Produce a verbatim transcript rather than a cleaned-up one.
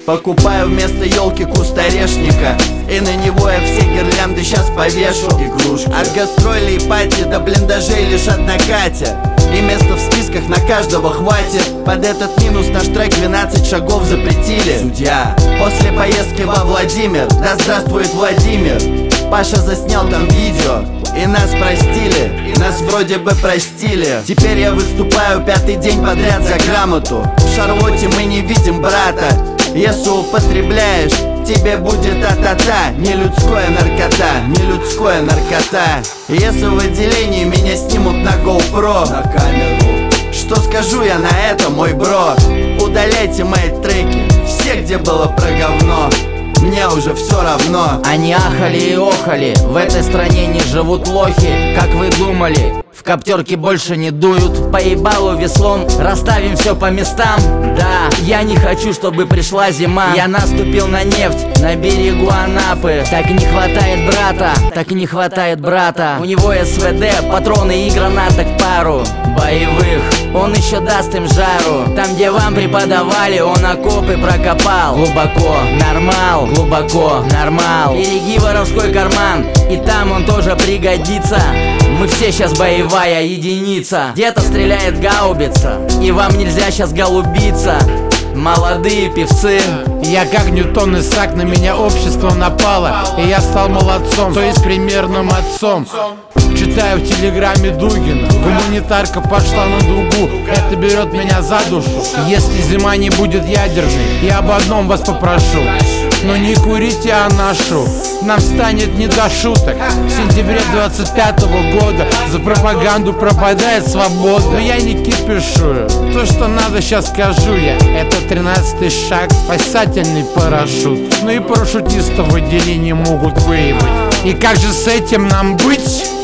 Покупаю вместо елки куст орешника, и на него я все гирлянды сейчас повешу. Игрушки. От гастролей и пати до блиндажей лишь одна Катя, и места в списках на каждого хватит. Под этот минус наш трек двенадцать шагов запретили. Судья. После поездки во Владимир, да здравствует Владимир, Паша заснял там видео, и нас простили, и нас вроде бы простили. Теперь я выступаю пятый день подряд за грамоту. В Шарлотте мы не видим брата. Если употребляешь, тебе будет а-та-та. Не людское наркота, не людское наркота. Если в отделении меня снимут на GoPro, на камеру, что скажу я на это, мой бро? Удаляйте мои треки, все, где было про говно. Мне уже все равно. Они ахали и охали, в этой стране не живут лохи. Как вы думали, в коптерке больше не дуют? По ебалу веслом расставим все по местам. Да, я не хочу, чтобы пришла зима. Я наступил на нефть на берегу Анапы. Так не хватает брата, так не хватает брата. У него СВД, патроны и граната к пару боевых. Он еще даст им жару. Там, где вам преподавали, он окопы прокопал. Глубоко, нормал, глубоко, нормал. Береги воровской карман, и там он тоже пригодится. Мы все сейчас боевая единица. Где-то стреляет гаубица, и вам нельзя сейчас голубиться. Молодые певцы. Я как Ньютон Исаак, на меня общество напало, и я стал молодцом, то есть примерным отцом. Читаю в телеграме Дугина, гуманитарка пошла на дугу. Это берет меня за душу. Если зима не будет ядерной, я об одном вас попрошу: но не курите анашу, нам станет не до шуток. В сентябре двадцать пятого года за пропаганду пропадает свобода. Но я не кипишую, то, что надо, сейчас скажу я. Это тринадцатый шаг, спасательный парашют. Ну и парашютистов в отделении могут выебать. И как же с этим нам быть?